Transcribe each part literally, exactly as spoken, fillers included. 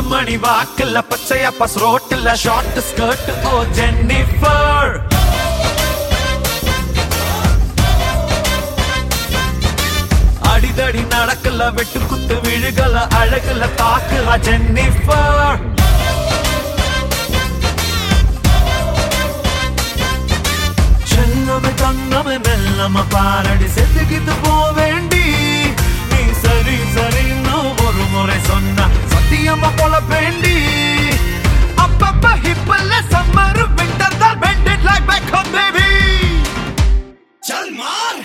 மணி வாக்குல பச்சையா பஸ் ரோட்டுல ஷார்ட் ஸ்கர்ட் ஓ ஜென்னிஃபர் அடிதடி நடக்கல வெட்டு குத்து விழுகல அழகுல தாக்குல ஜென்னிஃபர் செல்லமே தங்கமே மெல்லம பாரடி செத்துக்கிட்டு போவேண்டி நீ சரி சரின்னு ஒரு முறை சொன்ன சத்தியமா போல வேண்டி அப்பப்ப ஹிப்பல்ல சம்மர் விண்டர் தான் bended like back home baby चल मार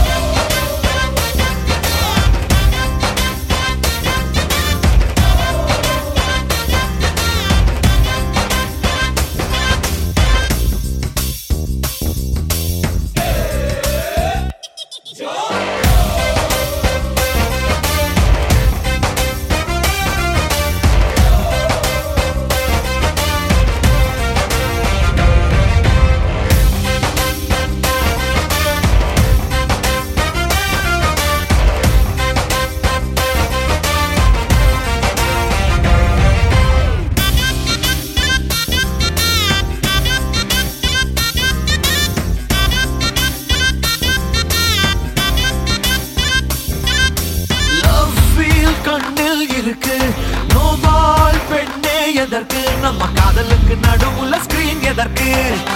நோபால் பெண்ணே எதற்கு நம்ம காதலுக்கு நடுவுல ஸ்கிரீன் எதற்கு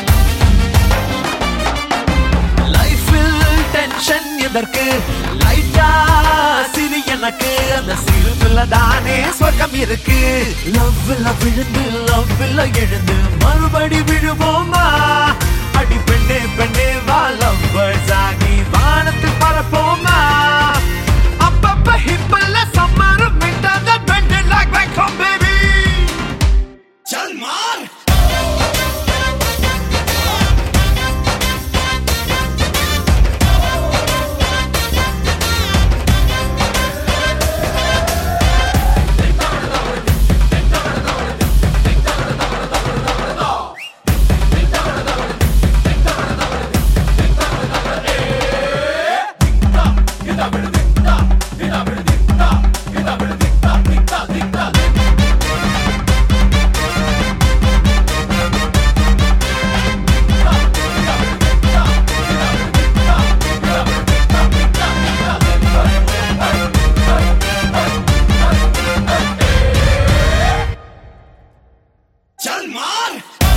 லைஃபில் டென்ஷன் எதற்கு லைட்டா சிரி எனக்கு அந்த சிரிப்புல தானே சொர்க்கம் இருக்கு லவ்ல விழுந்து லவ்ல எழுந்து மறுபடி விழுவோமா அடி பெண்ணே பெண்ணே வா லவ்வர்ஸ் ஆகி வானத்தில் பறப்போமா அப்பப்ப ஹிப்பல்ல summer winter that bended like back home baby चल मार चल मार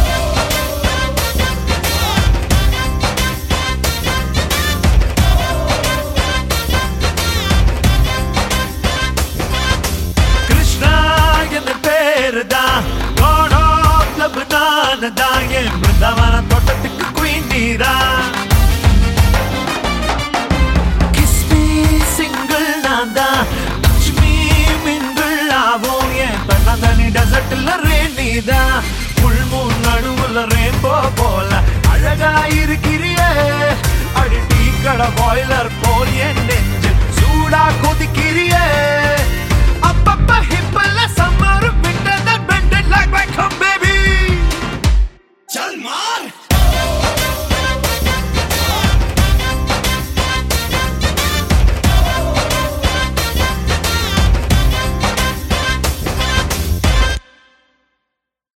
कृष्णा என்ன பேருதா God of love நானதா என் பிருந்தாவன தோட்டத்துக்கு குயின் நீரா Kiss me single நான்தா touch me mingle ஆவோம் என் பண்ணாதனி டெசர்ட்ல ரேனிதா புல் மூன் நடுவுல ரேன்போ போல அழகா இருக்கிறியே அடி டீ கடை பாய்லர் போல் என் நெஞ்சு சூடா கொதிக்கிறியே